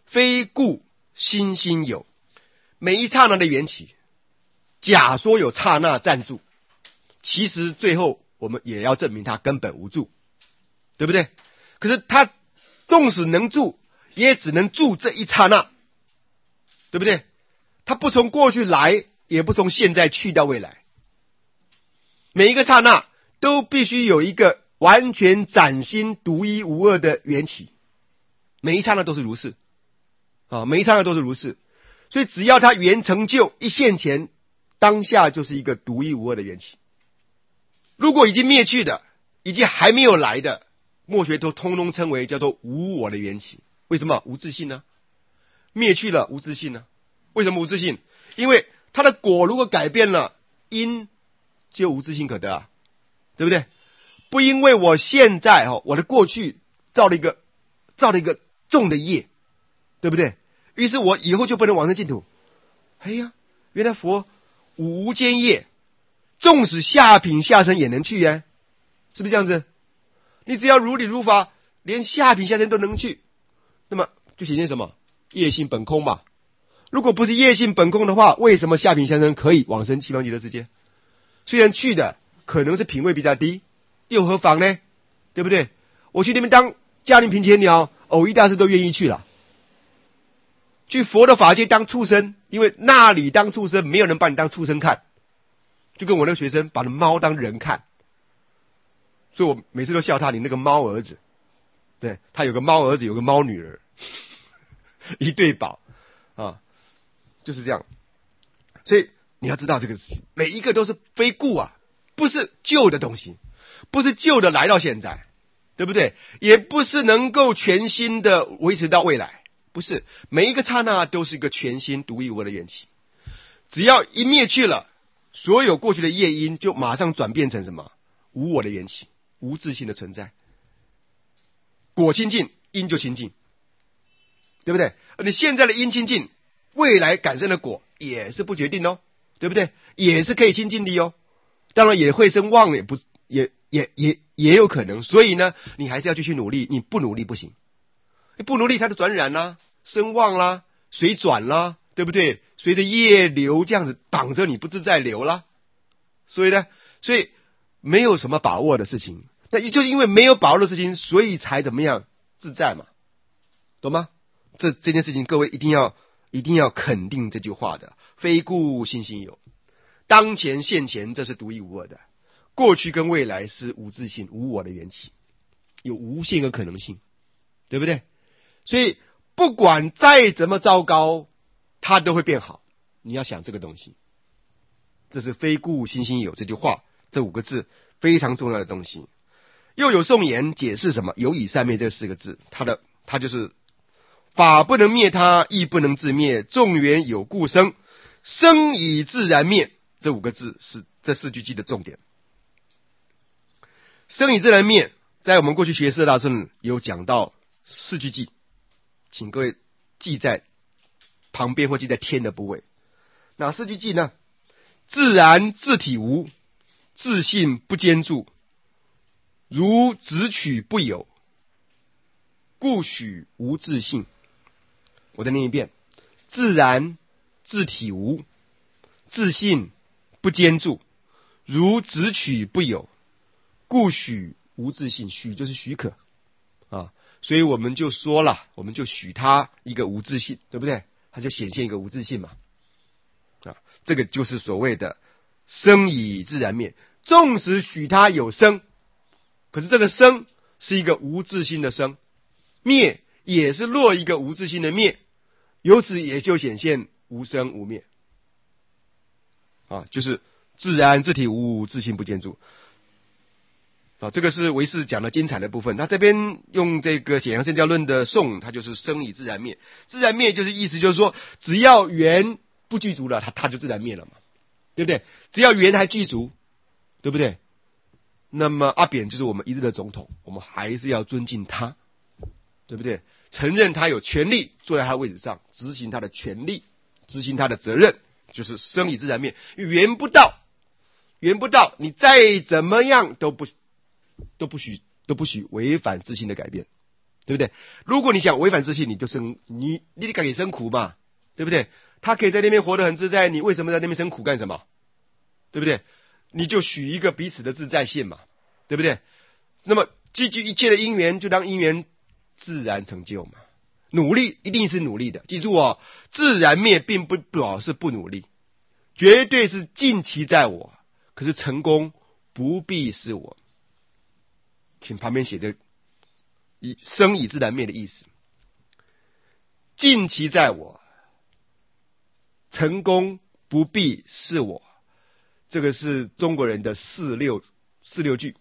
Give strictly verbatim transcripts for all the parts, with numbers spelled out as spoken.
非故心心有。每一刹那的缘起，假说有刹那暂住，其实最后我们也要证明它根本无住，对不对？可是它纵使能住，也只能住这一刹那，对不对？它不从过去来，也不从现在去到未来。每一个刹那都必须有一个完全崭新独一无二的缘起，每一刹那都是如是啊，每一刹那都是如是。所以只要它缘成就一现前，当下就是一个独一无二的缘起。如果已经灭去的，已经还没有来的，墨学都通通称为叫做无我的缘起。为什么？无自性呢？灭去了无自性呢？为什么无自性？因为它的果如果改变了，因就无自性可得啊，对不对？不因为我现在哦，我的过去造了一个造了一个重的业，对不对？于是我以后就不能往生净土。哎呀，原来佛无间业，纵使下品下生也能去呀，是不是这样子？你只要如理如法，连下品下生都能去，那么就显现什么？业性本空嘛。如果不是业性本空的话，为什么下品下生可以往生西方极乐世界？虽然去的可能是品位比较低，又何妨呢？对不对？我去那边当嘉陵平前鸟，偶一大师都愿意去了。去佛的法界当畜生，因为那里当畜生，没有人把你当畜生看，就跟我那个学生把猫当人看，所以我每次都笑他，你那个猫儿子，对，他有个猫儿子，有个猫女儿，一对宝啊，就是这样。所以你要知道这个事情，每一个都是非故啊，不是旧的东西，不是旧的来到现在，对不对？也不是能够全新的维持到未来。不是，每一个刹那都是一个全新独一无二的缘起。只要一灭去了，所有过去的业因就马上转变成什么？无我的缘起，无自性的存在。果清净，因就清净，对不对？而你现在的因清净，未来感生的果也是不决定哦，对不对？也是可以清净的哦。当然也会生妄，也不也也也也有可能。所以呢，你还是要继续努力，你不努力不行。你不努力，它就转染啦，声望啦，水转啦，对不对？随着业流这样子绑着你，不自在流啦。所以呢，所以没有什么把握的事情，那也就是因为没有把握的事情，所以才怎么样自在嘛，懂吗？这这件事情，各位一定要一定要肯定这句话的，非故心心有，当前现前这是独一无二的，过去跟未来是无自性无我的缘起，有无限个可能性，对不对？所以不管再怎么糟糕，它都会变好。你要想这个东西，这是非故心心有这句话，这五个字非常重要的东西。又有颂言解释什么有以善灭这四个字，它的它就是法不能灭它，亦不能自灭，众缘有故生，生以自然灭，这五个字是这四句偈的重点。生以自然灭，在我们过去学四大圣有讲到四句偈，请各位记在旁边或记在天的部位。哪四句偈呢？自然自体无，自性不坚住，如直取不有，故许无自性。我再念一遍：自然自体无，自性不坚住，如直取不有，故许无自性。许就是许可啊，所以我们就说了，我们就许他一个无自性，对不对？他就显现一个无自性嘛，啊，这个就是所谓的生以自然灭。纵使许他有生，可是这个生是一个无自性的生，灭也是落一个无自性的灭，由此也就显现无生无灭啊，就是自然自体无，自性不坚住啊。这个是唯识讲的精彩的部分。他这边用这个显扬圣教论的颂，它就是生以自然灭。自然灭就是意思就是说，只要缘不具足了，它它就自然灭了嘛，对不对？只要缘还具足，对不对？那么阿扁就是我们一日的总统，我们还是要尊敬他，对不对？承认他有权利坐在他的位置上，执行他的权利，执行他的责任，就是生以自然灭。缘不到，缘不到，你再怎么样都不都不许都不许违反自性的改变， 对不对？如果你想违反自信，你就生你你得给生苦嘛，对不对？他可以在那边活得很自在，你为什么在那边生苦干什么？对不对？你就许一个彼此的自在性嘛，对不对？那么积聚一切的因缘，就让因缘自然成就嘛。努力一定是努力的，记住哦，自然灭并不表示不努力，绝对是尽其在我，可是成功不必是我。请旁边写着以生以自然灭的意思，尽其在我，成功不必是我。这个是中国人的四六四六句，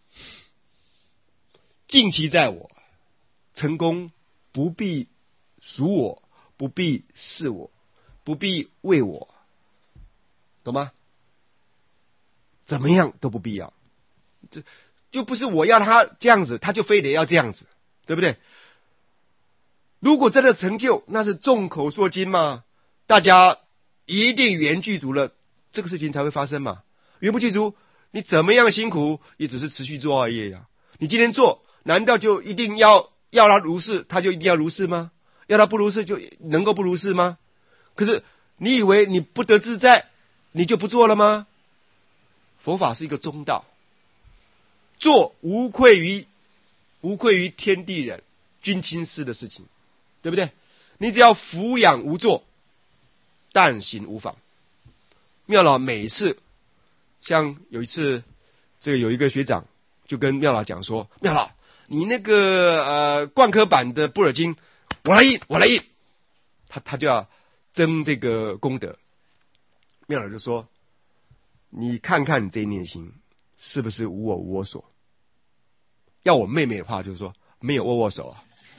尽其在我，成功不必属我，不必是我，不必为我，懂吗？怎么样都不必要，这就不是我要他这样子，他就非得要这样子，对不对？如果真的成就，那是众口铄金嘛，大家一定缘具足了，这个事情才会发生嘛。缘不具足，你怎么样辛苦，也只是持续做而已呀。你今天做，难道就一定要要他如是，他就一定要如是吗？要他不如是，就能够不如是吗？可是你以为你不得自在，你就不做了吗？佛法是一个中道，做无愧于无愧于天地人君亲师的事情，对不对？你只要俯仰无作，但行无妨。妙老每次，像有一次，这个有一个学长就跟妙老讲说：“妙老，你那个呃灌科版的《般若经》，我来印，我来印。”他他就要争这个功德。妙老就说：“你看看你这一念心是不是无我无我所？”要我妹妹的话，就是说没有握握手啊。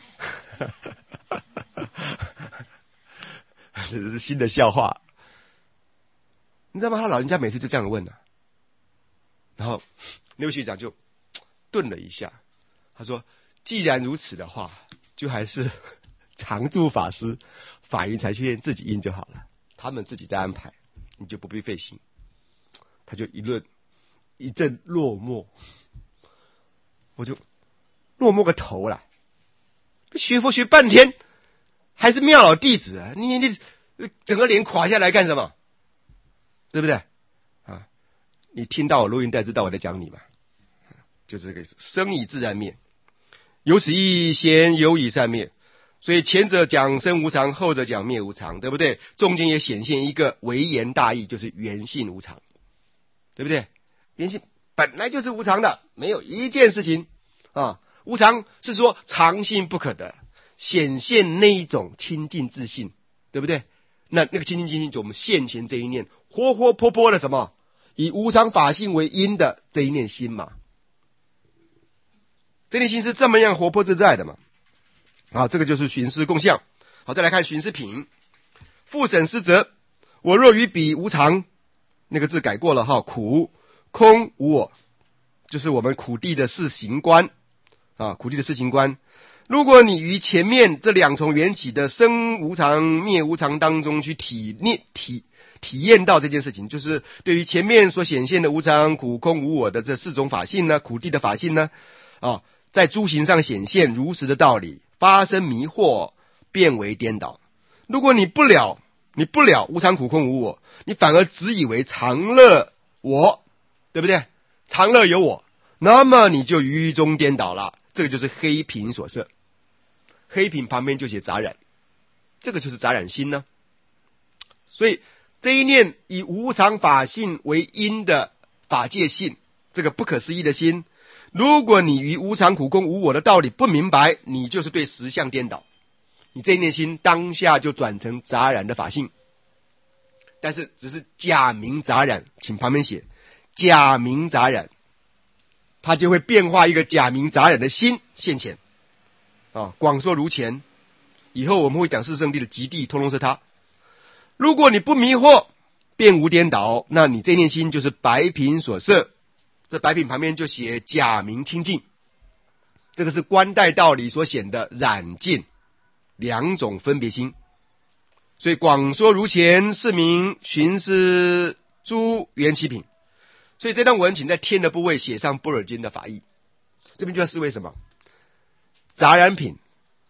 这是新的笑话，你知道吗？他老人家每次就这样问啊，然后那位学长就顿了一下，他说：“既然如此的话，就还是常住法师法云财学院自己印就好了，他们自己再安排，你就不必费心。”他就一论一阵落寞，我就落寞个头了。学佛学半天，还是妙老弟子啊！你你整个脸垮下来干什么？对不对？啊，你听到我录音带知道我在讲你嘛？就是这个意思，生以自然灭，有此意义，贤有以善灭。所以前者讲生无常，后者讲灭无常，对不对？中间也显现一个微言大义，就是缘性无常，对不对？缘性本来就是无常的，没有一件事情啊。无常是说常性不可得，显现那一种清净自信，对不对？那那个清净自信，就我们现前这一念活活泼泼的什么，以无常法性为因的这一念心嘛。这念心是这么样活泼自在的嘛。好，这个就是寻思共相。好，再来看寻思品。复审思则，我若于彼无常，那个字改过了哈，苦空无我，就是我们苦地的四行观啊，苦地的四行观。如果你于前面这两重缘起的生无常灭无常当中去体验体体验到这件事情，就是对于前面所显现的无常苦空无我的这四种法性呢，苦地的法性呢啊，在诸行上显现如实的道理，发生迷惑，变为颠倒。如果你不了你不了无常苦空无我，你反而只以为常乐我，对不对？常乐有我，那么你就愚中颠倒了。这个就是黑品所摄，黑品旁边就写杂染，这个就是杂染心呢。所以这一念以无常法性为因的法界性，这个不可思议的心，如果你于无常苦空无我的道理不明白，你就是对实相颠倒，你这一念心当下就转成杂染的法性，但是只是假名杂染，请旁边写假名杂染，它就会变化一个假名杂染的心现前啊。广说如前，以后我们会讲四圣谛的极地，通通是它。如果你不迷惑，便无颠倒，那你这念心就是白品所摄。这白品旁边就写假名清净，这个是观待道理所显的染净两种分别心。所以广说如前，是名寻思诸缘起品。所以这段文请在天的部位写上般若经的法义，这边就要思维什么？杂染品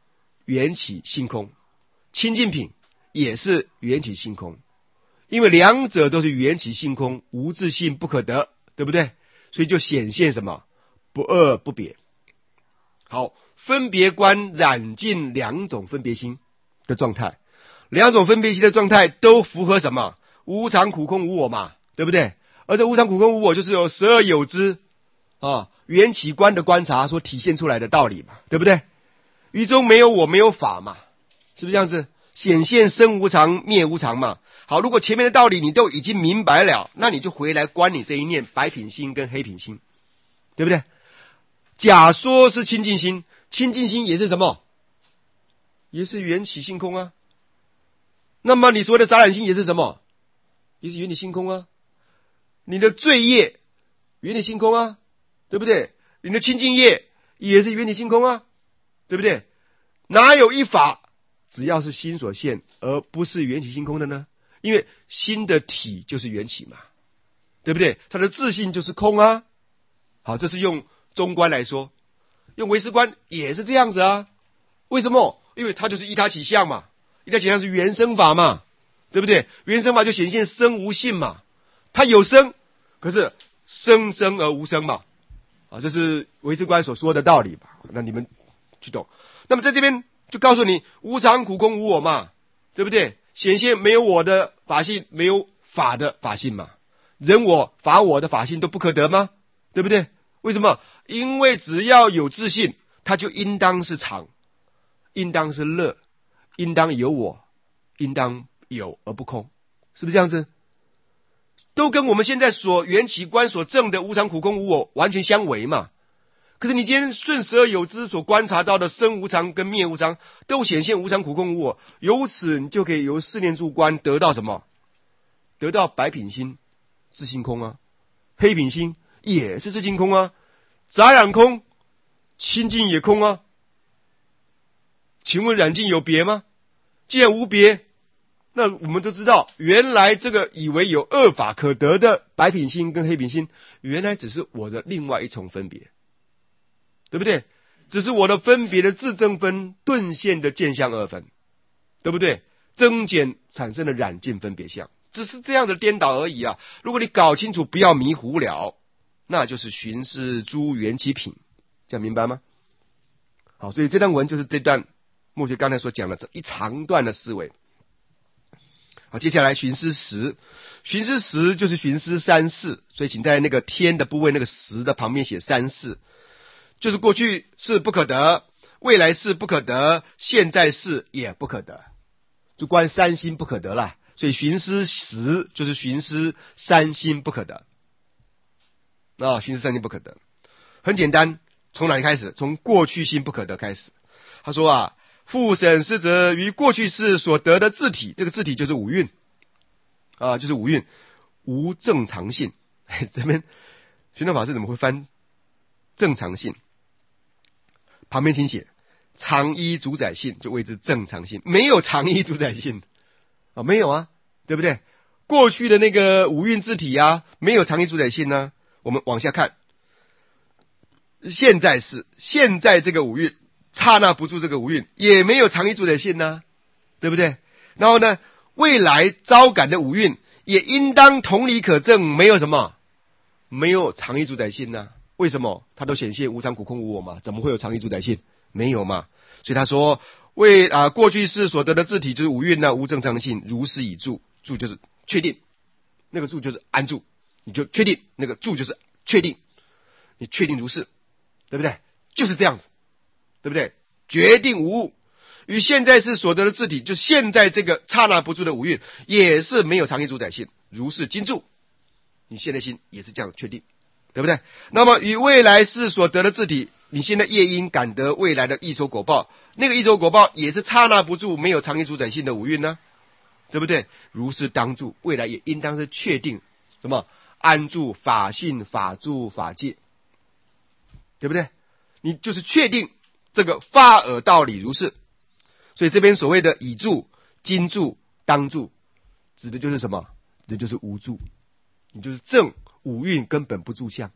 缘起性空，清净品也是缘起性空，因为两者都是缘起性空，无自性不可得，对不对？所以就显现什么？不二不别。好，分别观染尽两种分别心的状态，两种分别心的状态都符合什么？无常苦空无我嘛，对不对？而这无常苦空无我就是有十二有支啊缘起观的观察所体现出来的道理嘛，对不对？于中没有我没有法嘛，是不是这样子？显现生无常灭无常嘛。好，如果前面的道理你都已经明白了，那你就回来观你这一念白品心跟黑品心，对不对？假说是清净心，清净心也是什么？也是缘起性空啊。那么你所谓的杂染心也是什么？也是缘起性空啊。你的罪业缘起性空啊，对不对？你的清净业也是缘起性空啊，对不对？哪有一法只要是心所现而不是缘起性空的呢？因为心的体就是缘起嘛，对不对？它的自性就是空啊。好，这是用中观来说，用唯识观也是这样子啊。为什么？因为它就是依他起相嘛，依他起相是原生法嘛，对不对？原生法就显现生无性嘛，它有生，可是生生而无生嘛，啊，这是唯识观所说的道理吧？那你们去懂。那么在这边就告诉你，无常苦空无我嘛，对不对？显现没有我的法性，没有法的法性嘛，人我法我的法性都不可得吗？对不对？为什么？因为只要有自性，它就应当是常，应当是乐，应当有我，应当有而不空，是不是这样子？都跟我们现在所缘起观所证的无常苦空无我完全相违嘛。可是你今天顺十二有支所观察到的生无常跟灭无常，都显现无常苦空无我，由此你就可以由四念住观得到什么？得到白品心自性空啊，黑品心也是自性空啊，杂染空，清净也空啊。请问染净有别吗？既然无别，那我们都知道，原来这个以为有二法可得的白品心跟黑品心，原来只是我的另外一重分别，对不对？只是我的分别的自证分顿现的见相二分，对不对？增减产生的染净分别相，只是这样的颠倒而已啊！如果你搞清楚，不要迷糊了，那就是寻思诸缘起品，这样明白吗？好，所以这段文就是这段墨学刚才所讲的这一长段的思维。好，接下来寻思十，寻思十就是寻思三世，所以请在那个天的部位那个十的旁边写三世，就是过去是不可得，未来是不可得，现在是也不可得，就关三心不可得了。所以寻思十就是寻思三心不可得啊，寻思三心不可得，很简单，从哪里开始？从过去心不可得开始。他说啊，复审思则于过去世所得的自体，这个自体就是五蕴啊，就是五蕴无正常性。这边玄奘法师怎么会翻正常性？旁边请写常依主宰性，就谓之正常性。没有常依主宰性啊，没有啊，对不对？过去的那个五蕴自体啊，没有常依主宰性呢、啊。我们往下看，现在是现在这个五蕴，刹那不住这个五蕴也没有常依主宰性呢、啊，对不对？然后呢，未来招感的五蕴也应当同理可证，没有什么，没有常依主宰性呢、啊。为什么？它都显现无常苦空无我嘛，怎么会有常依主宰性？没有嘛。所以他说，为啊、呃、过去世所得的自体就是五蕴呢，无正常性，如是以住，住就是确定，那个住就是安住，你就确定那个住就是确定，你确定如是，对不对？就是这样子，对不对？决定无误。与现在世所得的自体，就现在这个刹那不住的五蕴，也是没有常依主宰性，如是今住，你现在心也是这样确定，对不对？那么与未来世所得的自体，你现在业因感得未来的异熟果报，那个异熟果报也是刹那不住没有常依主宰性的五蕴呢，对不对？如是当住，未来也应当是确定什么安住法性法住法界，对不对？你就是确定这个发耳道理如是。所以这边所谓的已住、今住、当住，指的就是什么？指的就是无住，你就是正五蕴根本不住相，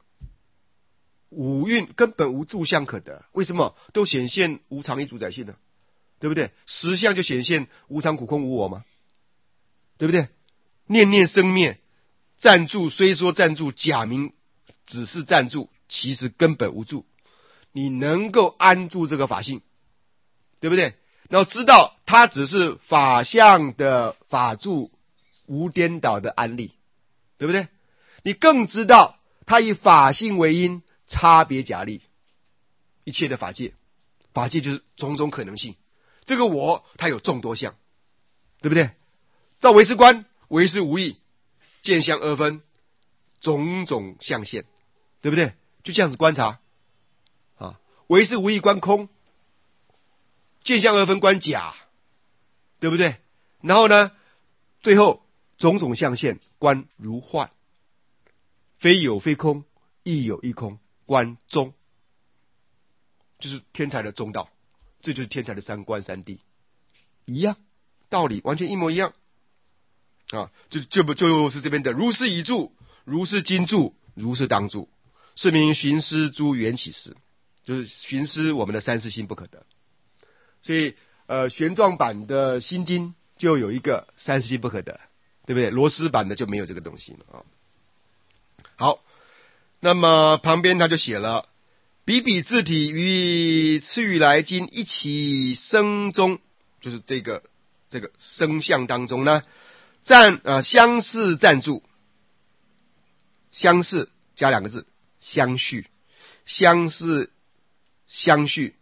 五蕴根本无住相可得。为什么？都显现无常依主宰性呢？ 对不对？实相就显现无常、苦、空、无我嘛，对不对？念念生灭，暂住虽说暂住，假名只是暂住，其实根本无住。你能够安住这个法性，对不对？然后知道它只是法相的法住，无颠倒的安立，对不对？你更知道它以法性为因，差别假立，一切的法界，法界就是种种可能性。这个我它有众多相，对不对？照唯识观，唯识无异，见相二分，种种相现，对不对？就这样子观察啊，唯识无异观空，见相二分观假，对不对？然后呢，最后种种相现观如幻，非有非空，亦有亦空，观中，就是天台的中道，这就是天台的三观三谛，一样道理，完全一模一样啊！就就不就是这边的如是已住，如是今住，如是当住，是名寻思诸缘起时，就是寻思我们的三世心不可得。所以呃，玄奘版的心经就有一个三世心不可得，对不对？罗斯版的就没有这个东西了啊。好，那么旁边他就写了，比比自体与次欲来经一起生中，就是这个这个生相当中呢，暂呃相似暂住，相似加两个字，相续，相似相续，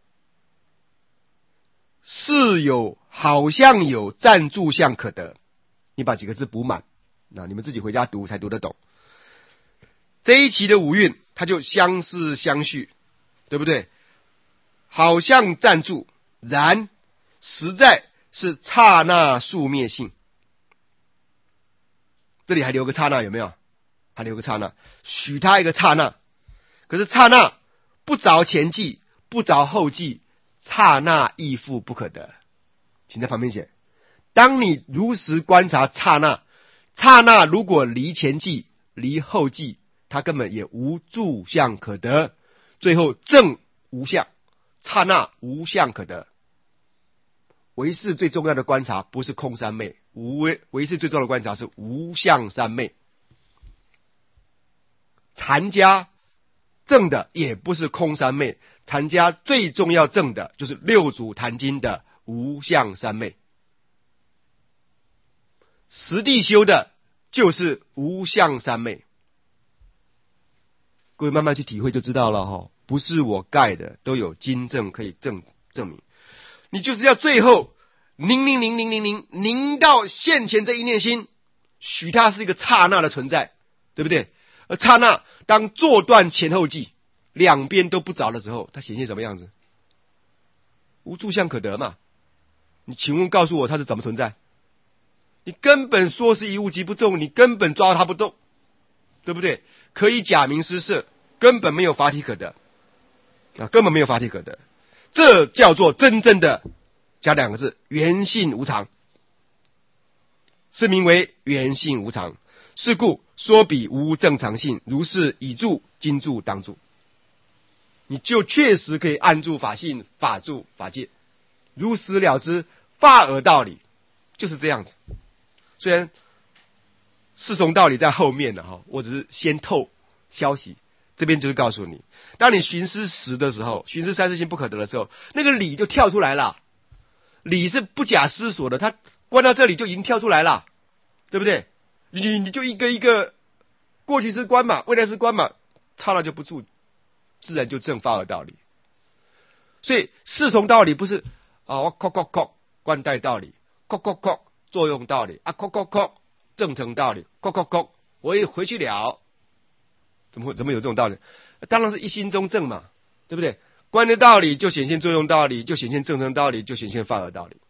是有好像有暂住相可得。你把几个字补满，那你们自己回家读才读得懂。这一期的五蕴，它就相似相续，对不对？好像暂住，然实在是刹那数灭性。这里还留个刹那，有没有？还留个刹那，许他一个刹那。可是刹那不着前际，不着后际，刹那亦复不可得。请在旁边写，当你如实观察刹那，刹那如果离前际，离后际，它根本也无住相可得，最后正无相，刹那无相可得。唯识最重要的观察不是空三昧，唯唯识最重要的观察是无相三昧。禅家证的也不是空三昧，禅家最重要证的就是六祖坛经的无相三昧。实地修的就是无相三昧。各位慢慢去体会就知道了哈，不是我盖的，都有经证可以证证明。你就是要最后凝凝凝凝凝凝凝到现前这一念心，许它是一个刹那的存在，对不对？而刹那当坐断前后际，两边都不着的时候，它显现什么样子？无住相可得嘛。你请问告诉我它是怎么存在？你根本说是一物即不动，你根本抓它不动，对不对？可以假名施设，根本没有法体可得啊，根本没有法体可得。这叫做真正的加两个字，原性无常，是名为原性无常。是故说彼无正常性，如是已住今住当住，你就确实可以按住法性，法住法界，如实了知法而道理，就是这样子。虽然四重道理在后面了哈，我只是先透消息，这边就是告诉你，当你寻思实的时候，寻思三世心不可得的时候，那个理就跳出来了。理是不假思索的，它关到这里就已经跳出来了，对不对？你你就一个一个过去是观嘛，未来是观嘛，刹那就不住，自然就正法而道理。所以四重道理不是啊，我扣扣扣观待道理，扣扣扣作用道理啊，扣扣扣正成道理，扣扣扣我也回去了，怎么会怎么有这种道理？当然是一心中正嘛，对不对？观的道理就显现作用道理，就显现正成道理，就显现法而道理。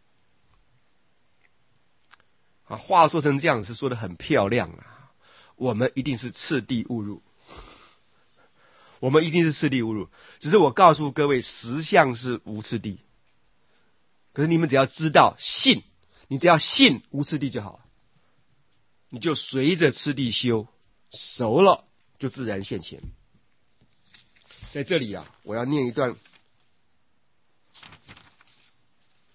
啊，话说成这样是说的很漂亮啊，我们一定是次第误入，我们一定是次第误入。只是我告诉各位，实相是无次第。可是你们只要知道信，你只要信无次第就好了，你就随着次第修，熟了就自然现前。在这里啊，我要念一段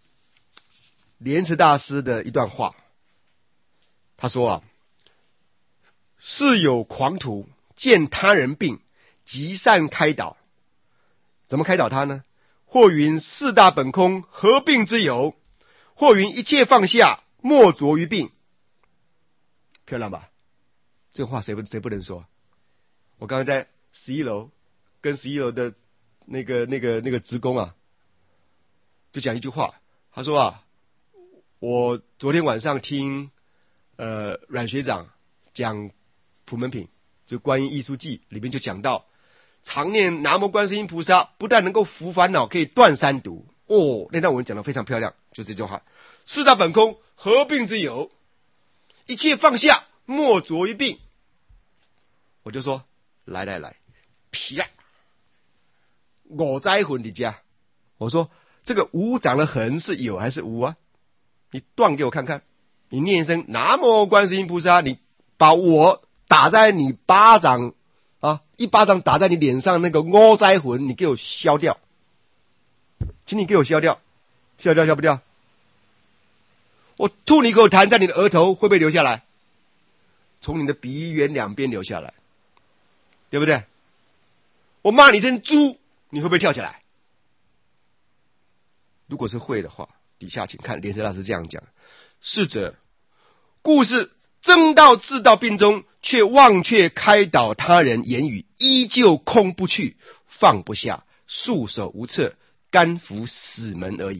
莲池大师的一段话，他说啊，是有狂徒见他人病，极善开导。怎么开导他呢？或云四大本空，何病之有？或云一切放下，莫着于病。漂亮吧？这个话谁不谁不能说？我刚刚在十一楼跟十一楼的那个那个那个职工啊，就讲一句话，他说啊，我昨天晚上听呃阮学长讲普门品，就关于艺术记里面就讲到，常念南无观世音菩萨，不但能够伏烦恼，可以断三毒。哦，那段文讲得非常漂亮，就这句话：四大本空，何病之有？一切放下，莫着于病。我就说，来来来，皮啊，我灾魂的家。我说这个无长得横是有还是无啊？你断给我看看。你念一声南无观世音菩萨，你把我打在你巴掌啊，一巴掌打在你脸上那个我灾魂，你给我消掉，请你给我消掉，消掉消不掉？我吐你一口痰在你的额头，会不会流下来？从你的鼻缘两边流下来，对不对？我骂你一声猪，你会不会跳起来？如果是会的话，底下请看莲池大师这样讲：是者，故是争道自道病中，却忘却开导他人言语，依旧空不去，放不下，束手无策，甘服死门而已。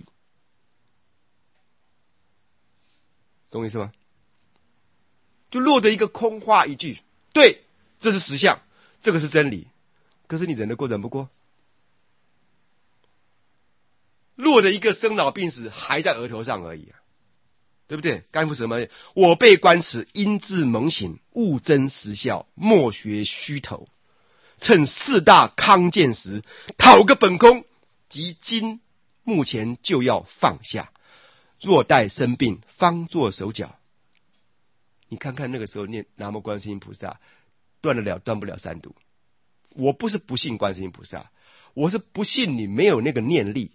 懂我意思吗？就落得一个空话一句，对，这是实相，这个是真理，可是你忍得过忍不过？落得一个生老病死还在额头上而已啊，对不对？甘服什么？我辈观此，因自蒙醒，勿真实效，莫学虚头，趁四大康健时，讨个本空，即今目前就要放下。若待生病，方作手脚。你看看那个时候念南无观世音菩萨，断得了断不了三毒。我不是不信观世音菩萨，我是不信你没有那个念力。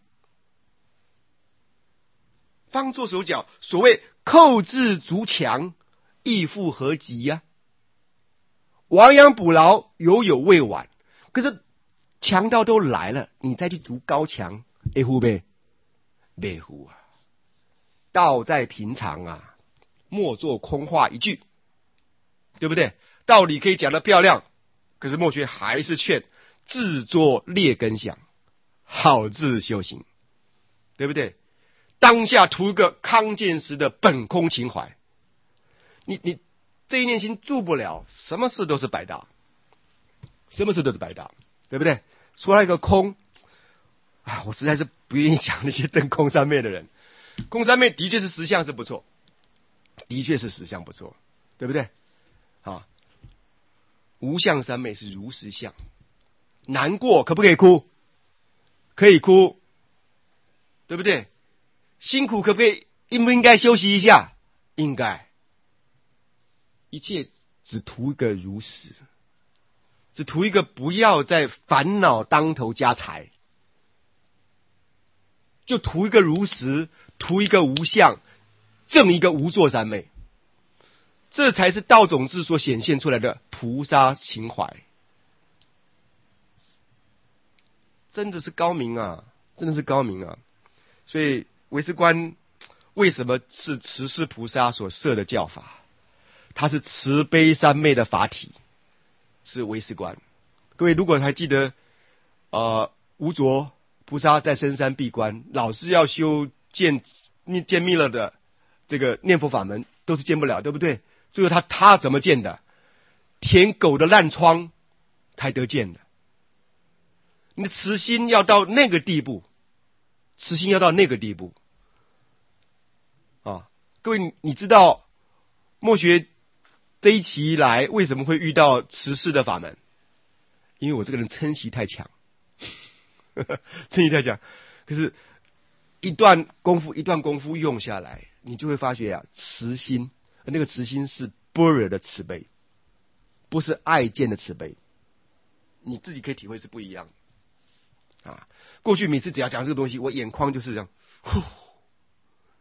方作手脚，所谓寇至足强，亦复何及呀、啊？亡羊补牢，犹有未晚。可是强盗都来了，你再去筑高墙，会服呗？没服啊！道在平常啊，莫作空话一句，对不对？道理可以讲得漂亮，可是莫学还是劝自作劣根想，好自修行，对不对？当下图一个康健时的本空情怀，你你这一念心住不了，什么事都是白搭，什么事都是白搭，对不对？说到一个空啊，我实在是不愿意讲那些证空三昧的人。空三昧的确是实相是不错，的确是实相不错，对不对？啊，无相三昧是如实相。难过可不可以哭？可以哭，对不对？辛苦可不可以？应不应该休息一下？应该。一切只图一个如实，只图一个不要再烦恼当头加财，就图一个如实，图一个无相，正一个无作三昧，这才是道种智所显现出来的菩萨情怀。真的是高明啊，真的是高明啊！所以唯识观为什么是慈氏菩萨所设的教法？它是慈悲三昧的法体，是唯识观。各位如果还记得，呃，无着菩萨在深山闭关，老是要修见见密勒的这个念佛法门，都是见不了，对不对？最后他他怎么见的？舔狗的烂疮才得见的。你的慈心要到那个地步，慈心要到那个地步啊！各位，你你知道默学这一期来为什么会遇到慈氏的法门？因为我这个人嗔习太强，嗔习太强。可是，一段功夫一段功夫用下来，你就会发觉啊，慈心，那个慈心是般若的慈悲，不是爱见的慈悲。你自己可以体会是不一样的。啊，过去每次只要讲这个东西，我眼眶就是这样，呼，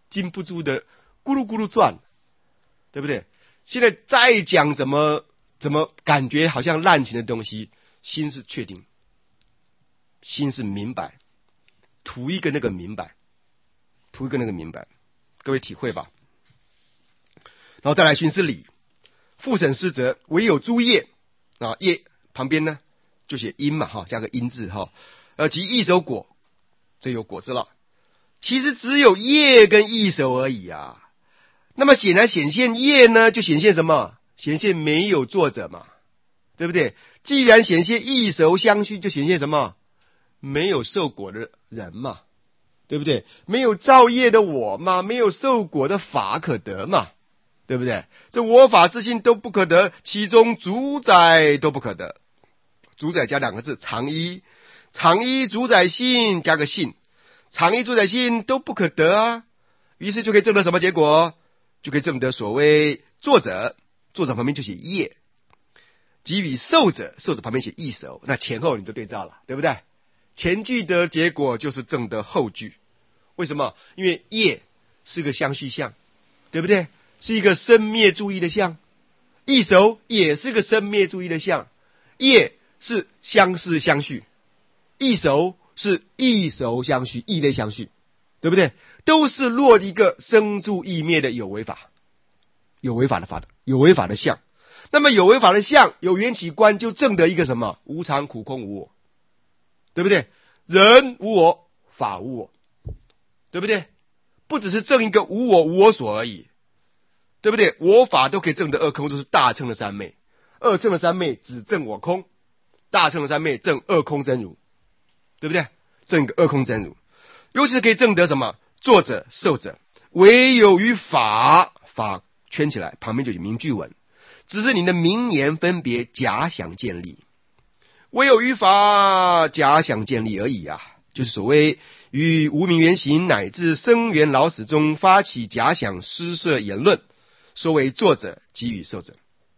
禁不住的咕噜咕噜转，对不对？现在再讲怎么怎么感觉好像滥情的东西，心是确定，心是明白，图一个那个明白，图一个那个明白，各位体会吧。然后再来寻思理，复审思则，唯有诸业啊，业旁边呢就写因嘛，哈，加个因字哈，呃，即异熟果，这有果子了。其实只有业跟异熟而已啊。那么显然显现业呢，就显现什么？显现没有作者嘛，对不对？既然显现异熟相续，就显现什么？没有受果的人嘛，对不对？没有造业的我嘛，没有受果的法可得嘛，对不对？这我法自性都不可得，其中主宰都不可得。主宰加两个字，常一，常一主宰性加个性，常一主宰性都不可得啊。于是就可以证得什么结果？就可以证得所谓作者，作者旁边就写业，给予受者，受者旁边写异熟，那前后你都对照了，对不对？前句的结果就是证得后句。为什么？因为业是个相续相，对不对？是一个生灭注意的相，异熟也是个生灭注意的相，业是相似相续，异熟是异熟相续，异类相续，对不对？都是落一个生住异灭的有为法，有为法的法的有为法的相。那么有为法的相，有缘起观，就证得一个什么？无常苦空无我，对不对？人无我，法无我，对不对？不只是证一个无我无我所而已，对不对？我法都可以证得二空，就是大乘的三昧。二乘的三昧只证我空，大乘的三昧证二空真如，对不对？证一个二空真如，尤其是可以证得什么？作者受者，唯有于法，法圈起来旁边就有名句文，只是你的名言分别假想建立，唯有于法假想建立而已啊，就是所谓于无明原形乃至生缘老死中发起假想施设言论，说为作者给予受者，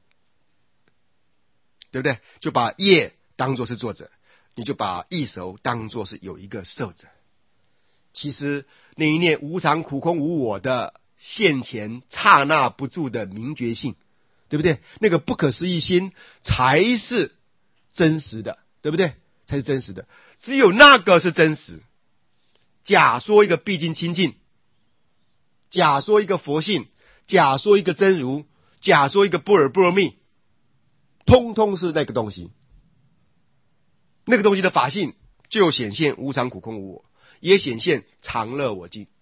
对不对？就把业当作是作者，你就把异熟当作是有一个受者。其实那一念无常苦空无我的现前刹那不住的明觉性，对不对？那个不可思议心才是真实的，对不对？才是真实的，只有那个是真实。假说一个毕竟清净，假说一个佛性，假说一个真如，假说一个般若波罗蜜，通通是那个东西。那个东西的法性就显现无常苦空无我，也显现常乐我净，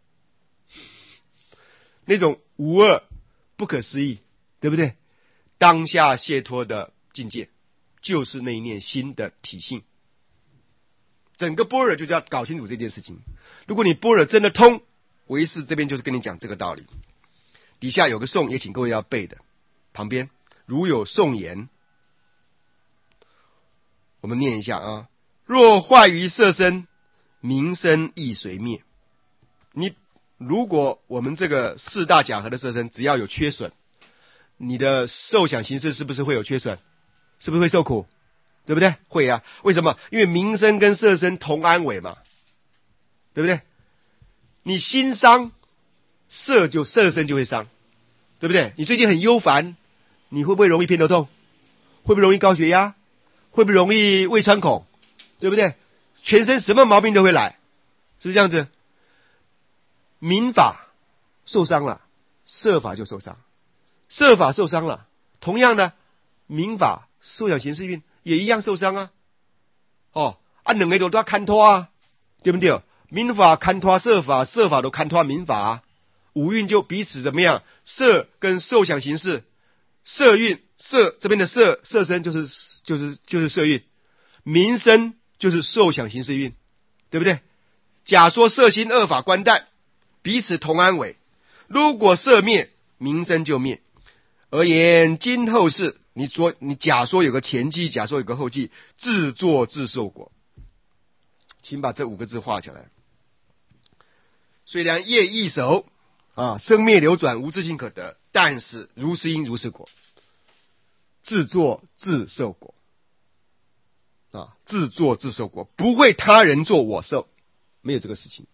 那种无二不可思议，对不对？当下解脱的境界就是那一念心的体性。整个般若就要搞清楚这件事情。如果你般若真的通，唯识这边就是跟你讲这个道理。底下有个颂也请各位要背的，旁边如有颂言，我们念一下啊。若坏于色身，名身亦随灭。你如果我们这个四大假合的色身只要有缺损，你的受想行识是不是会有缺损？是不是会受苦？对不对？会啊。为什么？因为名身跟色身同安危嘛，对不对？你心伤，色就色身就会伤，对不对？你最近很忧烦，你会不会容易偏头痛？会不会容易高血压？会不会容易胃穿孔？对不对？全身什么毛病都会来，是不是这样子？民法受伤了，色法就受伤；色法受伤了，同样的民法受想行识蕴也一样受伤啊。哦，啊，两个都要看拖啊，对不对？民法看拖色法，色法都看拖民法啊。五蕴就彼此怎么样？色跟受想行识，色蕴色这边的色色身就是就是就是色蕴，民身就是受想行识蕴，对不对？假说色心二法关待，彼此同安危。如果色灭，名身就灭。而言今后世，你说你假说有个前记，假说有个后记，自作自受果。请把这五个字画起来。虽然业异熟啊，生灭流转无自性可得，但是如是因如是果，自作自受果啊，自作自受果，不会他人做我受，没有这个事情。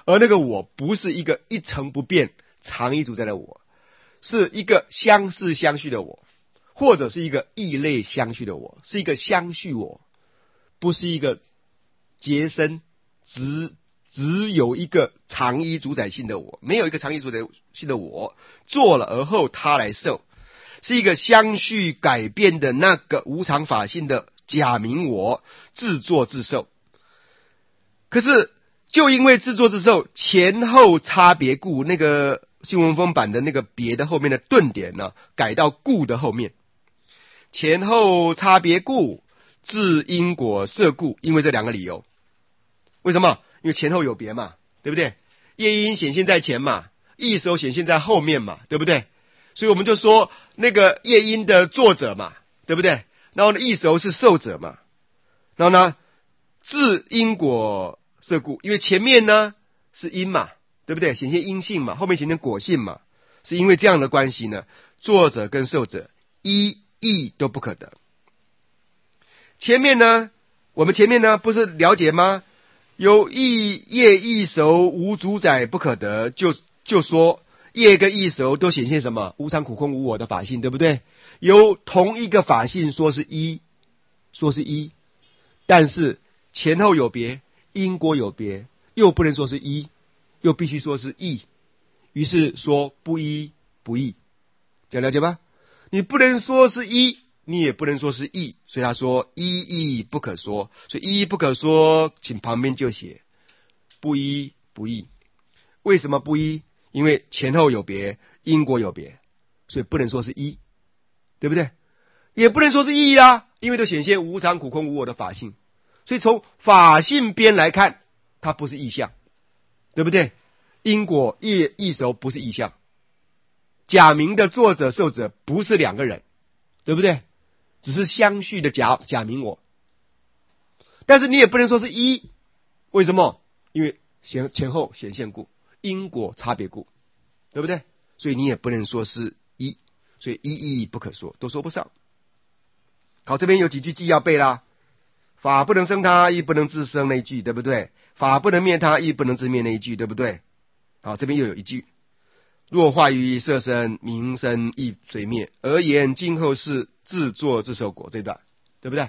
而那个我不是一个一成不变、常一主宰的我，是一个相似相续的我，或者是一个异类相续的我，是一个相续我，不是一个结身只只有一个常一主宰性的我，没有一个常一主宰性的我做了而后他来受，是一个相续改变的那个无常法性的假名我自作自受。可是就因为自作自受前后差别故，那个新文风版的那个别的后面的顿点呢，改到故的后面，前后差别故自因果摄故，因为这两个理由。为什么？因为前后有别嘛，对不对？业因显现在前嘛，异熟显现在后面嘛，对不对？所以我们就说那个业因的作者嘛，对不对？然后呢，异熟是受者嘛，然后呢，自因果摄故，因为前面呢是因嘛，对不对？显现因性嘛，后面显现果性嘛，是因为这样的关系呢，作者跟受者一异都不可得。前面呢，我们前面呢不是了解吗？由异业异熟无主宰不可得，就就说业跟异熟都显现什么？无常苦空无我的法性，对不对？由同一个法性说是一，说是一，但是前后有别，因果有别，又不能说是一，又必须说是异，于是说不一不异，这样了解吧？你不能说是一，你也不能说是异，所以他说一异不可说，所以一不可说，请旁边就写不一不异。为什么不一？因为前后有别，因果有别，所以不能说是一，对不对？也不能说是异啊，因为都显现无常苦空无我的法性，所以从法性边来看，它不是异象，对不对？因果异异熟不是异象，假名的作者受者不是两个人，对不对？只是相续的假假名我，但是你也不能说是一，为什么？因为前前后显现故，因果差别故，对不对？所以你也不能说是一，所以一义不可说，都说不上。好，这边有几句记要背啦。法不能生他，亦不能自生那一句，对不对？法不能灭他，亦不能自灭那一句，对不对？好，这边又有一句：若化于色身，名生亦随灭，而言今后世自作自受果，这段对不对？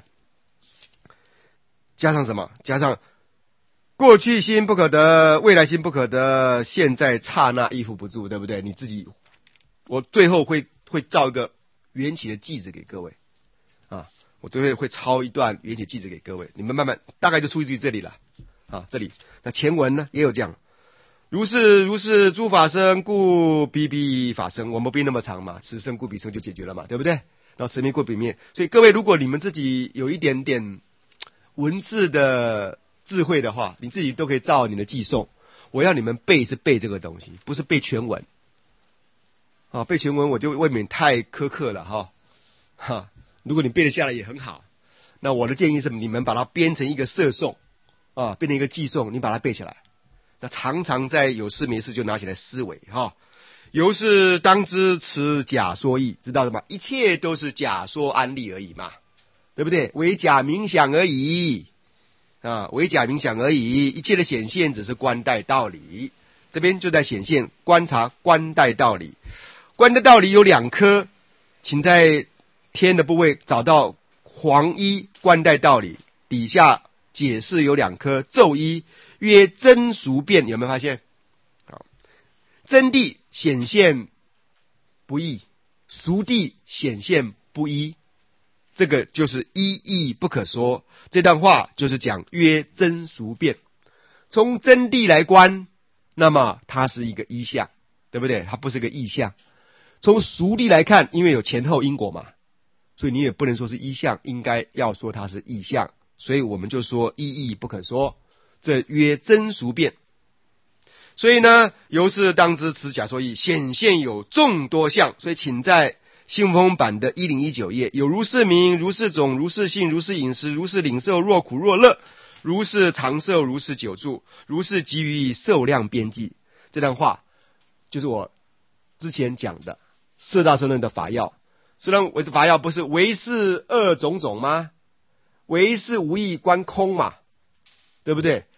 加上什么？加上过去心不可得，未来心不可得，现在刹那依附不住，对不对？你自己，我最后会会造一个缘起的句子给各位啊，我最后会抄一段缘起句子给各位，你们慢慢大概就出自于这里了啊，这里那前文呢也有这样。如是如是诸法生，故彼彼法生。我们不那么长嘛，此生故彼生就解决了嘛，对不对？然后此灭故彼灭。所以各位，如果你们自己有一点点文字的智慧的话，你自己都可以照你的记诵。我要你们背是背这个东西，不是背全文。啊，背全文我就未免太苛刻了哈。哈，如果你背得下来也很好。那我的建议是，你们把它编成一个摄诵啊，变成一个记诵，你把它背起来。那常常在有事没事就拿起来思维哈。由是当知此假说义，知道了吗？一切都是假说安立而已嘛，对不对？为假冥想而已啊，为假冥想而已。一切的显现只是观待道理，这边就在显现观察观待道理。观待道理有两颗，请在天的部位找到黄一观待道理，底下解释有两颗咒一。曰真俗变，有没有发现？好，真谛显现不异，俗谛显现不一，这个就是一义不可说。这段话就是讲曰真俗变。从真谛来观，那么它是一个一相，对不对？它不是个异象。从俗谛来看，因为有前后因果嘛，所以你也不能说是一相，应该要说它是异象。所以我们就说一义不可说。这曰真俗变。所以呢，由是当知此假说义，显现有众多相。所以请在新风版的一零一九页，有如是名，如是种，如是性，如是饮食，如是领受，若苦若乐，如是长寿，如是久住，如是给予受量边际。这段话就是我之前讲的四大圣论的法要。虽然我的法要不是唯是二种种吗？唯是无义观空嘛，对不对？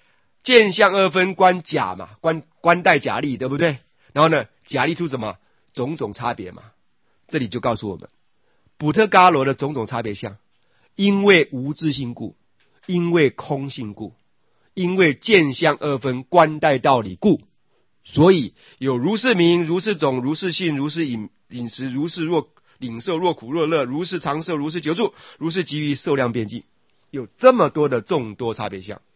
见相二分，观假嘛，观观待假立，对不对？然后呢，假立出什么种种差别嘛？这里就告诉我们，补特伽罗的种种差别相，因为无自性故，因为空性故，因为见相二分，观待道理故，所以有如是名，如是种，如是性，如是饮饮食，如是若领受，若苦若乐，如是长寿，如是久住，如是给予受量边际，有这么多的众多差别相。